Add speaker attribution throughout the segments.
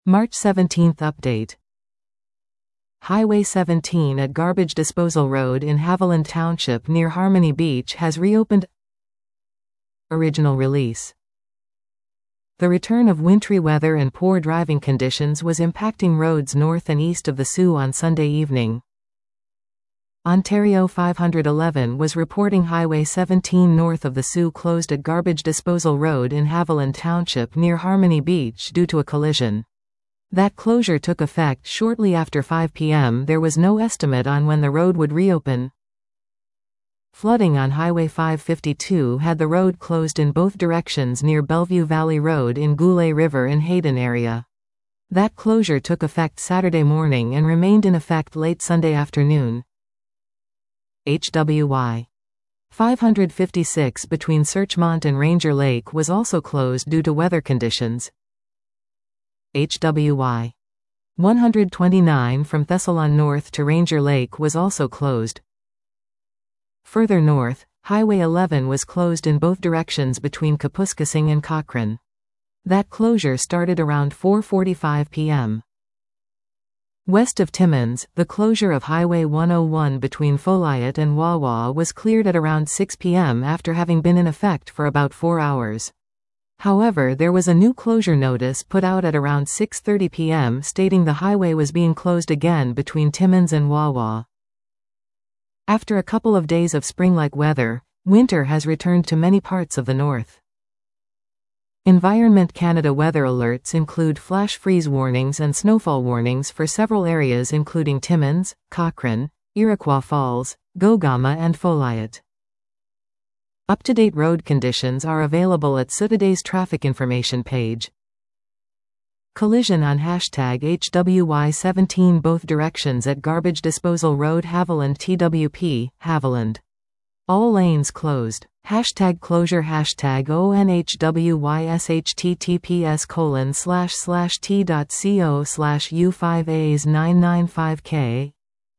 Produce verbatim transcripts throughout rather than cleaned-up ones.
Speaker 1: March seventeenth update. Highway seventeen at Garbage Disposal Road in Haviland Township near Harmony Beach has reopened. Original release. The return of wintry weather and poor driving conditions was impacting roads north and east of the Soo on Sunday evening. Ontario five eleven was reporting Highway seventeen north of the Soo closed at Garbage Disposal Road in Haviland Township near Harmony Beach due to a collision. That closure took effect shortly after five p m There was no estimate on when the road would reopen. Flooding on Highway five fifty-two had the road closed in both directions near Bellevue Valley Road in Goulet River in Hayden area. That closure took effect Saturday morning and remained in effect late Sunday afternoon. H W Y five fifty-six between Searchmont and Ranger Lake was also closed due to weather conditions. H W Y one twenty-nine from Thessalon North to Ranger Lake was also closed. Further north, Highway eleven was closed in both directions between Kapuskasing and Cochrane. That closure started around four forty-five p m West of Timmins, the closure of Highway one oh one between Folliot and Wawa was cleared at around six p m after having been in effect for about four hours. However, there was a new closure notice put out at around six thirty p m stating the highway was being closed again between Timmins and Wawa. After a couple of days of spring-like weather, winter has returned to many parts of the north. Environment Canada weather alerts include flash freeze warnings and snowfall warnings for several areas including Timmins, Cochrane, Iroquois Falls, Gogama and Folliot. Up-to-date road conditions are available at S U today's traffic information page. Collision on hashtag H W Y seventeen both directions at Garbage Disposal Road Haviland T W P, Haviland. All lanes closed. Hashtag closure hashtag O N H W Y S H T T P S colon slash slash T dot co slash U five A's nine nine five K.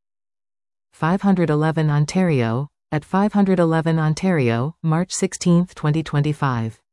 Speaker 1: five eleven Ontario, at five eleven Ontario, March sixteenth twenty twenty-five.